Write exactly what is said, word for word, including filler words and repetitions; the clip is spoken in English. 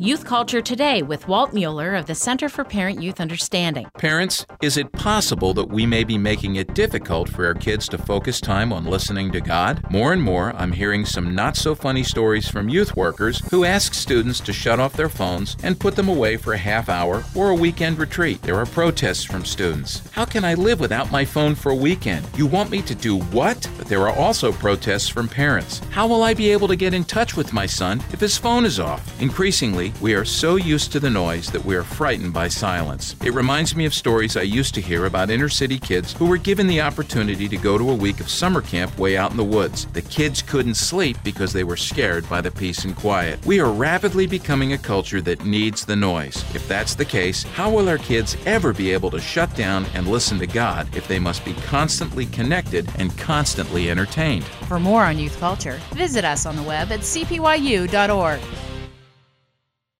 Youth Culture Today with Walt Mueller of the Center for Parent-Youth Understanding. Parents, is it possible that we may be making it difficult for our kids to focus time on listening to God? More and more, I'm hearing some not-so-funny stories from youth workers who ask students to shut off their phones and put them away for a half hour or a weekend retreat. There are protests from students. How can I live without my phone for a weekend? You want me to do what? But there are also protests from parents. How will I be able to get in touch with my son if his phone is off? Increasingly, we are so used to the noise that we are frightened by silence. It reminds me of stories I used to hear about inner-city kids who were given the opportunity to go to a week of summer camp way out in the woods. The kids couldn't sleep because they were scared by the peace and quiet. We are rapidly becoming a culture that needs the noise. If that's the case, how will our kids ever be able to shut down and listen to God if they must be constantly connected and constantly entertained? For more on youth culture, visit us on the web at c p y u dot org.